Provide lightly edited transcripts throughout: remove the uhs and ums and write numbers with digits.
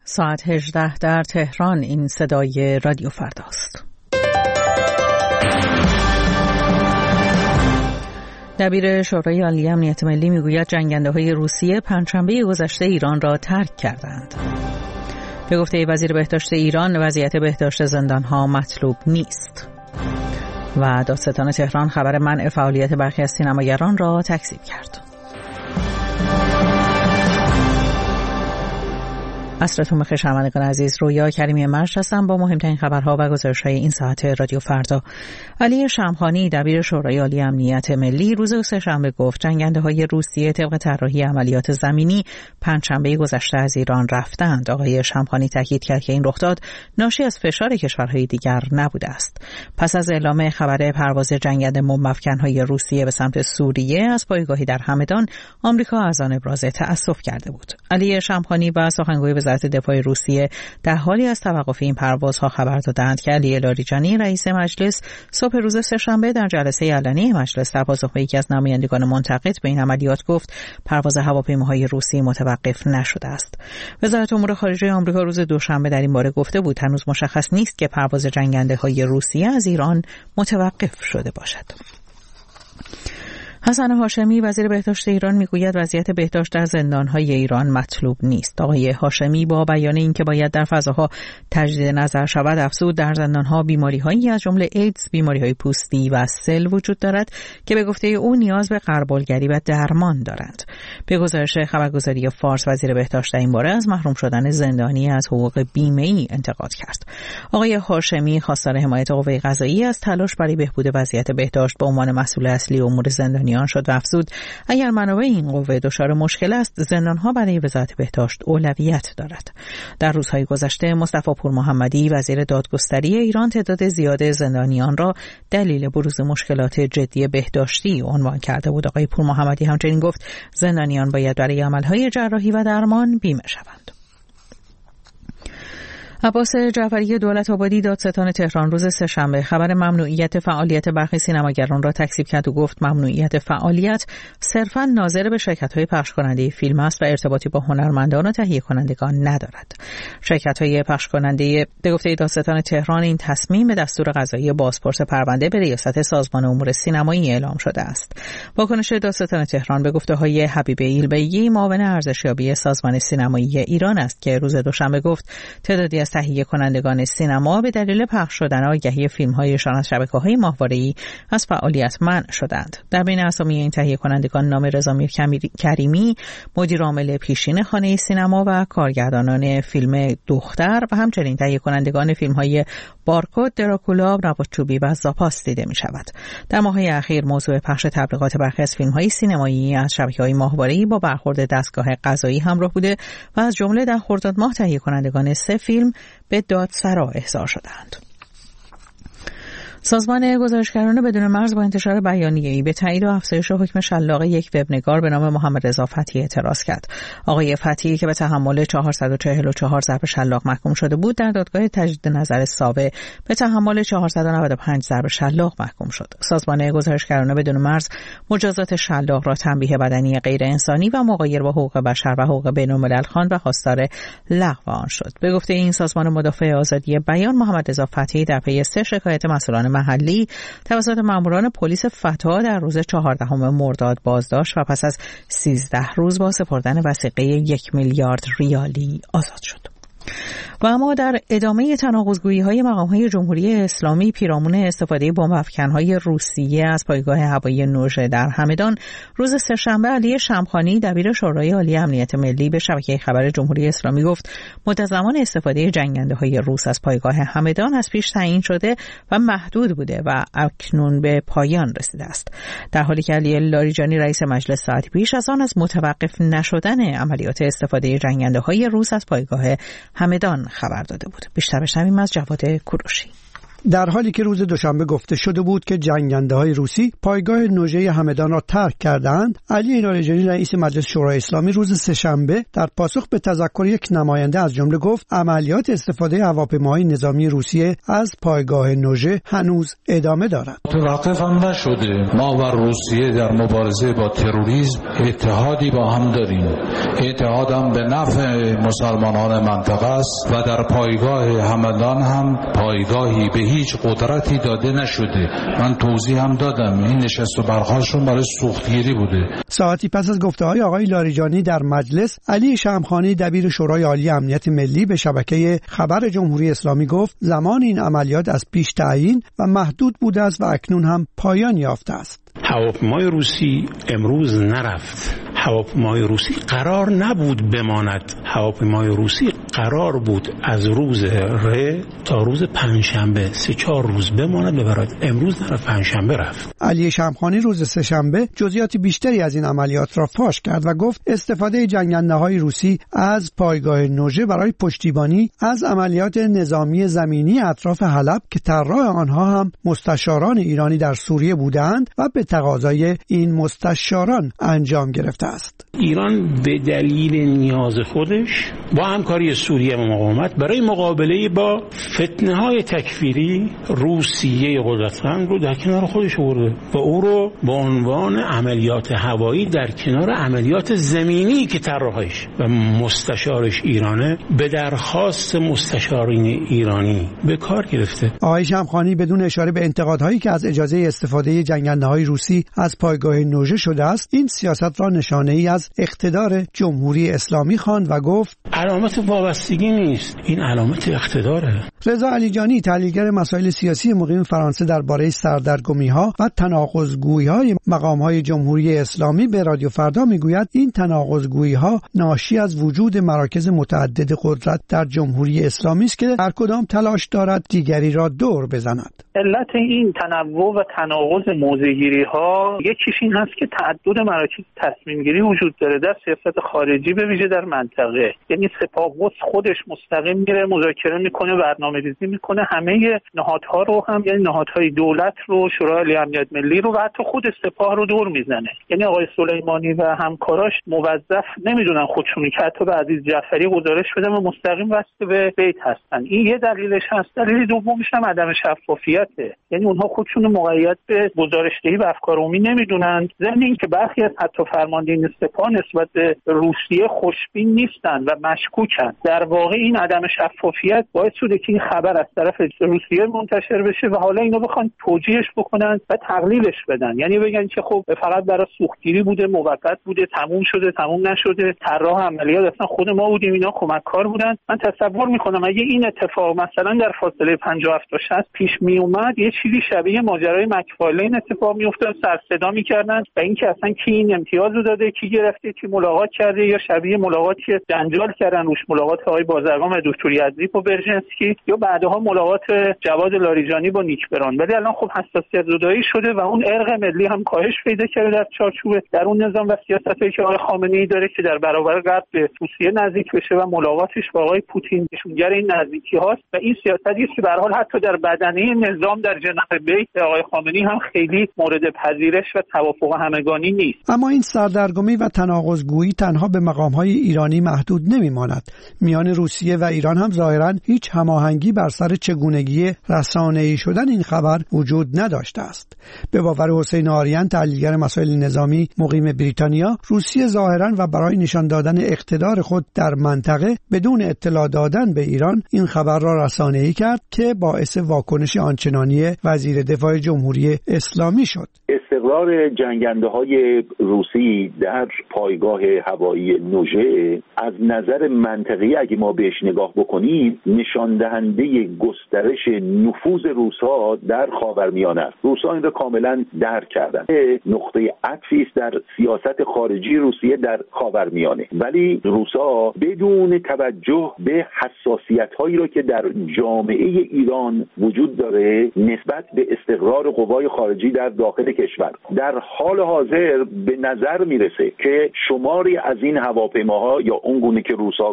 ساعت 18 در تهران. این صدای رادیو فرداست. دبیر شورای عالی امنیت ملی میگوید جنگنده‌های روسیه پنجشنبه گذشته ایران را ترک کردند. به گفته وزیر بهداشت ایران وضعیت بهداشت زندان‌ها مطلوب نیست. و دادستان تهران خبر منع فعالیت برخی از سینماگران را تکذیب کرد. عصرتون بخیر شنوندگان عزیز، رویا کریمی مرج هستم با مهمترین خبرها و گزارش‌های این ساعت رادیو فردا. علی شمخانی دبیر شورای عالی امنیت ملی روز سه‌شنبه گفت جنگنده‌های روسیه طبق طراحی عملیات زمینی پنجشنبه گذشته از ایران رفتند. آقای شمخانی تاکید کرد که این رخداد ناشی از فشار کشورهای دیگر نبوده است. پس از اعلام خبر پرواز جنگنده بمب‌افکن‌های روسیه به سمت سوریه از پایگاهی در همدان، آمریکا از آن ابراز تأسف کرده بود. علی شمخانی و سخنگوی وزارت دفاع روسیه در حالی از توقف این پروازها خبر دادند که علی لاریجانی رئیس مجلس صبح روز سه‌شنبه در جلسه علنی مجلس در پاسخ به یکی از نمایندگان منتقد به این عملیات گفت پرواز هواپیماهای روسی متوقف نشده است. وزارت امور خارجه آمریکا روز دوشنبه در این باره گفته بود هنوز مشخص نیست که پرواز جنگنده‌های روسیه از ایران متوقف شده باشد. حسن هاشمی وزیر بهداشت ایران میگوید وضعیت بهداشت در زندان‌های ایران مطلوب نیست. آقای هاشمی با بیان اینکه باید در فضاها تجدید نظر شود افزود در زندان‌ها بیماری‌هایی از جمله ایدز، بیماری‌های پوستی و سل وجود دارد که به گفته او نیاز به غربالگری و درمان دارند. به گزارش خبرگزاری فارس وزیر بهداشت در این باره از محروم شدن زندانی از حقوق بیمه‌ای انتقاد کرد. آقای هاشمی خواستار حمایت قوه قضاییه از تلاش برای بهبود وضعیت بهداشت به عنوان مسئول اصلی امور زندانی شد و افزود اگر منابع این قوه دچار مشکل است زندانها برای وزارت بهداشت اولویت دارد. در روزهای گذشته مصطفی پور محمدی وزیر دادگستری ایران تعداد زیاد زندانیان را دلیل بروز مشکلات جدی بهداشتی عنوان کرده بود. آقای پور محمدی همچنین گفت زندانیان باید برای عملهای جراحی و درمان بیمه شوند. عباس جعفری دولت آبادی دادستان تهران روز سه‌شنبه خبر ممنوعیت فعالیت برخی سینماگران را تکذیب کرد و گفت ممنوعیت فعالیت صرفاً ناظر به شرکت‌های پخش کننده فیلم است و ارتباطی با هنرمندان و تهیه کنندگان ندارد. شرکت‌های پخش کننده به گفته دادستان تهران این تصمیم به دستور قضایی بازپرس پرونده به ریاست سازمان امور سینمایی اعلام شده است. واکنش دادستان تهران به گفته‌های حبیب ایلبیی معاون ارزشیابی سازمان سینمایی ایران است که روز دوشنبه گفت تعدادی از تهیه کنندگان سینما به دلیل پخش شدن آگهی فیلم‌هایشان از شبکه‌های ماهواره‌ای از فعالیت منع شدند. در بین اسامی این تهیه کنندگان نام رضامیر کریمی، مدیر عامل پیشین خانه سینما و کارگردانان فیلم دختر و همچنین تهیه کنندگان فیلم‌های بارکد، دراکولا، نوارچوبی و زاپاس دیده می‌شود. در ماه‌های اخیر موضوع پخش تبلیغات برخی از فیلم‌های سینمایی از شبکه‌های ماهواره‌ای با برخورد دستگاه قضایی همراه بوده و از جمله در خرداد ماه تهیه کنندگان 3 فیلم به دادسرا احضار شدند. سازمان گزارشگران بدون مرز با انتشار بیانیه‌ای به تایید و افزایش حکم شلاق یک وبنگار به نام محمد رضا فتحی اعتراض کرد. آقای فتحی که به تحمل 444 ضرب شلاق محکوم شده بود در دادگاه تجدید نظر ساوه به تحمل 495 ضرب شلاق محکوم شد. سازمان گزارشگران بدون مرز مجازات شلاق را تنبیه بدنی غیر انسانی و مغایر با حقوق بشر و حقوق بین‌الملل خواند و خواستار لغو آن شد. به گفته این سازمان مدافع آزادی بیان، محمد رضا فتحی در پی 3 شکایت مسئولان محلی توسط ماموران پلیس فتا در روز 14 مرداد بازداشت و پس از 13 روز با سپردن وثیقه 1 میلیارد ریالی آزاد شد. و اما در ادامه تناقض‌گویی‌های مقام‌های جمهوری اسلامی پیرامون استفاده بمب‌افکن‌های روسیه از پایگاه هوایی نوژه در همدان، روز سه‌شنبه علی شمخانی دبیر شورای عالی امنیت ملی به شبکه خبر جمهوری اسلامی گفت مدت زمان استفاده جنگنده‌های روس از پایگاه همدان از پیش تعیین شده و محدود بوده و اکنون به پایان رسیده است، در حالی که علی لاریجانی رئیس مجلس ساعتی پیش از آن از متوقف نشدن عملیات استفاده جنگنده‌های روس از پایگاه همدان خبر داده بود. بیشتر بشنویم از جواد کوروشی. در حالی که روز دوشنبه گفته شده بود که جنگنده‌های روسی پایگاه نوژه همدان را ترک کردند، علی لاریجانی رئیس مجلس شورای اسلامی روز سه‌شنبه در پاسخ به تذکر یک نماینده از جمله گفت عملیات استفاده هواپیماهای نظامی روسیه از پایگاه نوژه هنوز ادامه دارد. توقف هم نشده. ما و روسیه در مبارزه با تروریسم اتحادی با هم داریم. اتحاد هم به نفع مسلمانان منطقه است و در پایگاه همدان هم پایگاهی به هیچ قدرتی داده نشده. من توضیح هم دادم این نشست و برخاستشون برای سوختگیری بوده. ساعتی پس از گفته‌های آقای لاریجانی در مجلس، علی شمخانی دبیر شورای عالی امنیت ملی به شبکه خبر جمهوری اسلامی گفت زمان این عملیات از پیش تعیین و محدود بوده است و اکنون هم پایان یافته است. هواپیمای روسی امروز نرفت. هواپیمای روسی قرار نبود بماند. هواپیمای روسی قرار بود از روز تا روز پنجشنبه 3-4 روز بماند ببرد. امروز نرفت، پنجشنبه رفت. علی شمخانی روز سه‌شنبه جزئیات بیشتری از این عملیات را فاش کرد و گفت استفاده جنگنده‌های روسی از پایگاه نوژه برای پشتیبانی از عملیات نظامی زمینی اطراف حلب که طراح آنها هم مستشاران ایرانی در سوریه بودند و به تقاضای این مستشاران انجام گرفته است. ایران به دلیل نیاز خودش با همکاری سوریه و مقاومت برای مقابله با فتنه‌های تکفیری روسیه قدرتمند رو در کنار خودش آورده و او رو به عنوان عملیات هوایی در کنار عملیات زمینی که طراحش و مستشارش ایرانه به درخواست مستشارین ایرانی به کار گرفته. آقای شمخانی بدون اشاره به انتقادهایی که از اجازه استفاده جنگنده‌های روسی از پایگاه نوژه شده است، این سیاست را نشانه‌ای از اقتدار جمهوری اسلامی خواند و گفت علامت وابستگی نیست، این علامت اقتداره. رضا علیجانی تحلیلگر مسائل سیاسی مقیم فرانسه درباره سردرگمی‌ها و تناقض‌گویی‌های مقام‌های جمهوری اسلامی به رادیو فردا میگوید این تناقض‌گویی‌ها ناشی از وجود مراکز متعدد قدرت در جمهوری اسلامی است که هر کدام تلاش دارد دیگری را دور بزند. علت این تنوع و تناقض موضع‌گیری‌ها یکیش این هست که تعدد مراکز تصمیم‌گیری وجود داره در سیاست خارجی به ویژه در منطقه. یعنی سپاهبد خودش مستقیم میره مذاکره میکنه، برنامه‌ریزی میکنه، همه نهادها رو هم یعنی نهادهای دولت رو، شورای عالی امنیت ملی رو و حتی خود سپاه رو دور میزنه. یعنی آقای سلیمانی و همکاراش موظف نمیدونن خودشون که حتی به عزیز جعفری گزارش بدن و مستقیم وصل به بیت هستن. این یه دلیلش هست. دلیل دومش هم عدم شفافیته. یعنی اونها خودشون مقید به گزارش‌دهی و افکار عمومی نمیدونن. ضمن اینکه برخی از حتی فرماندهان سپاه نسبت به روسیه خوشبین نیستن و مشکوکن. در واقع این عدم شفافیت باعث شده که این خبر از طرف روسیه منتشر بشه و حالا اینا بخوان توجیهش بکنن و تقلیلش بدن. یعنی بگن که خب فقط برای سوختگیری بوده، موقت بوده، تموم شده، تموم نشده، طراح عملیات اصلا خود ما بودیم، اینا کمک‌کار بودن. من تصور می‌کنم اگه این اتفاق مثلا در فاصله 57 تا 60 پیش می اومد، یه چیزی شبیه ماجرای مکفارلین اتفاق می‌افتاد، سر صدا می‌کردن و اینکه اصلا کی این امتیاز رو داده، کی گرفته، کی ملاقات کرده، یا شبیه ملاقاتی که جنجال کردن روش ملاقات آقای بازرگان و دکتر یزدی با برژنسکی، یا بعدها ملاقات جواد لاریجانی با نیکبران. ولی الان خب حساسیت زدایی شده و اون ارق ملی هم کاهش پیدا کرده در چارچوب در اون نظام و سیاستایی که آقای خامنه‌ای داره که در برابر غرب به روسیه نزدیک بشه و ملاقاتش با آقای پوتین نشونگر این نزدیکی هاست و این سیاستی است که به هر حال حتی در بدنه نظام در جناح بیت آقای خامنه‌ای هم خیلی مورد پذیرش و توافق همگانی نیست. اما این سردرگمی و تناقض‌گویی تنها به مقام‌های ایرانی محدود نمی‌ماند. میان روسیه و ایران هم ظاهراً هیچ هماهنگی بر سر چگونگی رسانه‌ای شدن این خبر وجود نداشته است. به باور حسین آریان تحلیلگر مسائل نظامی مقیم بریتانیا، روسیه ظاهراً و برای نشان دادن اقتدار خود در منطقه بدون اطلاع دادن به ایران این خبر را رسانه‌ای کرد که باعث واکنش آنچنانی وزیر دفاع جمهوری اسلامی شد. استقرار جنگنده‌های روسی در پایگاه هوایی نوژه از نظر منطقی اگه ما بهش نگاه بکنیم نشان دهنده گسترش نفوذ روس‌ها در خاورمیانه است. روس‌ها این را کاملا درک کردند. نقطه عطفی است در سیاست خارجی روسیه در خاورمیانه. ولی روس‌ها بدون توجه به حساسیت‌هایی را که در جامعه ایران وجود داره نسبت به استقرار قوای خارجی در داخل کشور در حال حاضر به نظر میرسه که شماری از این هواپیماها یا اون گونه که روس‌ها گفتن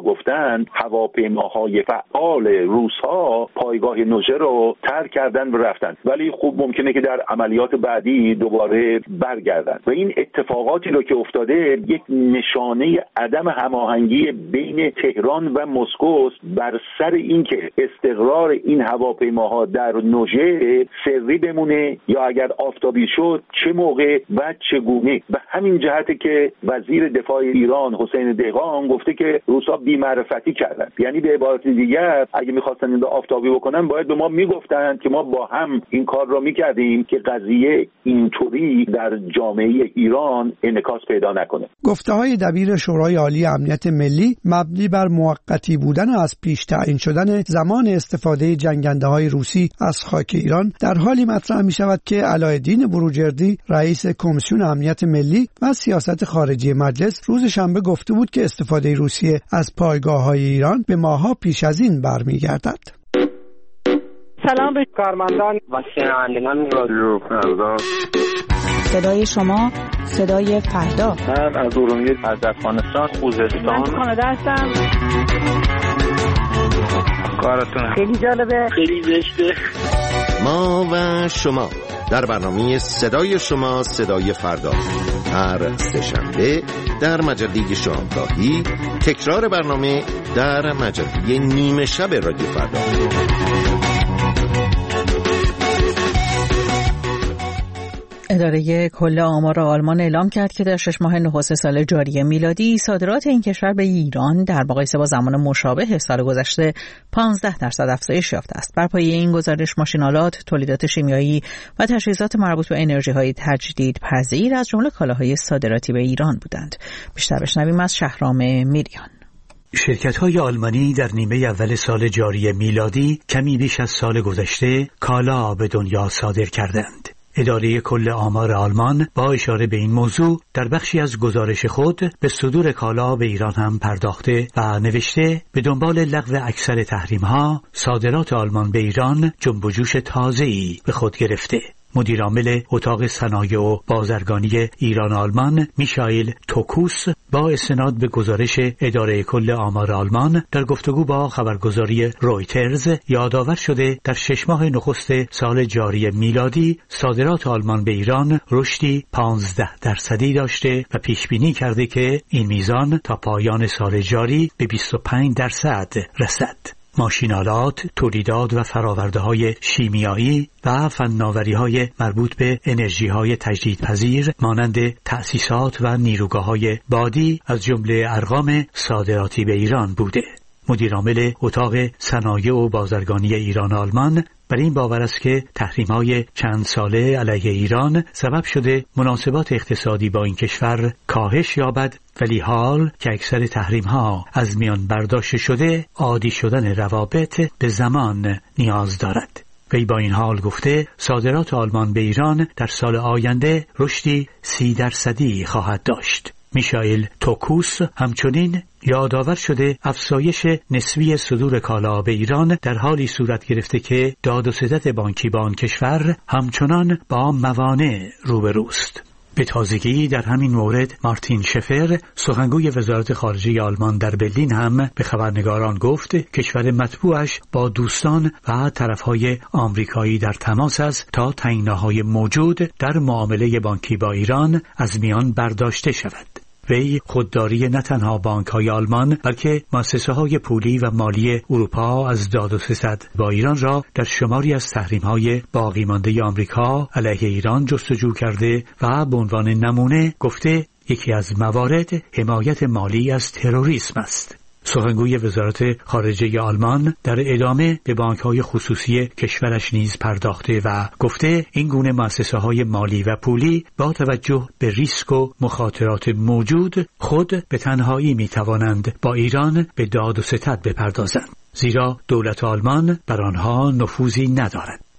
رفتن هواپیماهای فعال روس‌ها پایگاه نوژه رو ترک کردن و رفتن، ولی خوب ممکنه که در عملیات بعدی دوباره برگردن و این اتفاقاتی رو که افتاده یک نشانه عدم هماهنگی بین تهران و مسکو بر سر اینکه استقرار این هواپیماها در نوژه سری بمونه یا اگر آفتابی شد چه موقع و چگونه. و همین جهته که وزیر دفاع ایران حسین دهقان گفته که روسا بی‌معرفتی کردن، یعنی به عبارت دیگر اگه می‌خواستن این رو آفتابی بکنن باید به ما میگفتن که ما با هم این کار رو می‌کردیم که قضیه اینطوری در جامعه ایران انعکاس پیدا نکنه. گفته‌های دبیر شورای عالی امنیت ملی مبنی بر موقتی بودن و از پیش تعیین شدن زمان استفاده جنگنده‌های روسی از خاک ایران در حالی مطرح می‌شود که علایالدین بروجردی رئیس کمیسیون امنیت ملی و سیاست خارجی مجلس روز شنبه گفته بود که استفاده روسیه از پایگاه‌های ایران به ماه‌ها پیش از این برمیگردد. سلام به کارمندان و شنوندگان رادیو فردا. صدای شما، صدای فردا. من از ارومیه، از افغانستان، خوزستان. من کانادا هستم. کارتون خیلی جالبه، خیلی زشته. ما و شما در برنامه صدای شما، صدای فردا، هر سه‌شنبه در مجله شامگاهی، تکرار برنامه در مجله نیمه شب رادیو فردا. اداره کل آمار آلمان اعلام کرد که در 6 ماه نخست سال جاری میلادی صادرات این کشور به ایران در مقایسه با زمان مشابه سال گذشته 15% افزایش یافته است. بر پایه این گزارش ماشین‌آلات، تولیدات شیمیایی و تجهیزات مربوط به انرژی‌های تجدیدپذیر از جمله کالاهای صادراتی به ایران بودند. بیشتر بشنویم از شهرام میریان. شرکت‌های آلمانی در نیمه اول سال جاری میلادی کمی بیش از سال گذشته کالا به دنیا صادر کردند. اداره کل آمار آلمان با اشاره به این موضوع در بخشی از گزارش خود به صدور کالا به ایران هم پرداخته و نوشته به دنبال لغو اکثر تحریم‌ها صادرات آلمان به ایران جنب و جوش تازه‌ای به خود گرفته. مدیر عامل اتاق صنایع و بازرگانی ایران آلمان میشائیل توکوس با استناد به گزارش اداره کل آمار آلمان در گفتگو با خبرگزاری رویترز یادآور شده در 6 ماه نخست سال جاری میلادی صادرات آلمان به ایران رشدی 15% داشته و پیش بینی کرده که این میزان تا پایان سال جاری به 25% رسد. ماشین‌آلات، تولیدات و فرآورده‌های شیمیایی و فناوری‌های مربوط به انرژی‌های تجدیدپذیر مانند تأسیسات و نیروگاه‌های بادی از جمله ارقام صادراتی به ایران بوده. مدیر عامل اتاق صنایع و بازرگانی ایران آلمان بر این باور است که تحریم‌های چند ساله علیه ایران سبب شده مناسبات اقتصادی با این کشور کاهش یابد، ولی حال که اکثر تحریم‌ها از میان برداشته شده عادی شدن روابط به زمان نیاز دارد. وی با این حال گفته صادرات آلمان به ایران در سال آینده رشدی 30% خواهد داشت. میشائیل توکوس همچنین یادآور شده افزایش نسبی صدور کالا به ایران در حالی صورت گرفته که داد و ستد بانکی با آن کشور همچنان با موانع روبروست. به تازگی در همین مورد مارتین شفر سخنگوی وزارت خارجه آلمان در برلین هم به خبرنگاران گفت کشور مطبوعش با دوستان و طرفهای آمریکایی در تماس است تا تنگناهای موجود در معامله بانکی با ایران از میان برداشته شود. وی خودداری نه تنها بانک‌های آلمان بلکه مؤسسه‌های پولی و مالی اروپا از داد و ستد با ایران را در شماری از تحریم‌های باقی مانده آمریکا علیه ایران جستجو کرده و به عنوان نمونه گفته یکی از موارد حمایت مالی از تروریسم است. سخنگوی وزارت خارجه آلمان در ادامه به بانک‌های خصوصی کشورش نیز پرداخته و گفته این گونه مؤسسه‌های مالی و پولی با توجه به ریسک و مخاطرات موجود خود به تنهایی می‌توانند با ایران به داد و ستد بپردازند، زیرا دولت آلمان بر آنها نفوذی ندارد.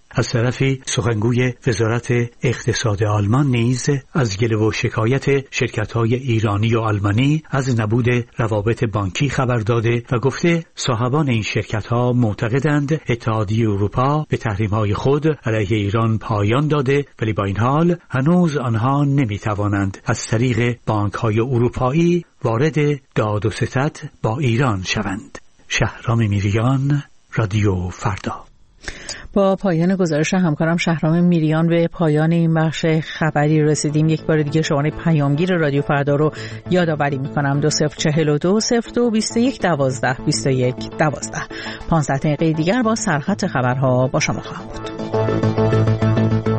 از طرفی سخنگوی وزارت اقتصاد آلمان نیز از گله و شکایت شرکت‌های ایرانی و آلمانی از نبود روابط بانکی خبر داده و گفته صاحبان این شرکت‌ها معتقدند اتحادیه اروپا به تحریم‌های خود علیه ایران پایان داده، ولی با این حال هنوز آنها نمی‌توانند از طریق بانک‌های اروپایی وارد داد و ستد با ایران شوند. شهرام میریان، رادیو فردا. با پایان گزارش همکارم شهرام میریان به پایان این بخش خبری رسیدیم. یک بار دیگه شماره پیامگیر رادیو فردا رو یادآوری میکنم: 2042 02 21 12 21 12. 15 دقیقه دیگر با سرخط خبرها با شما خواهم بود.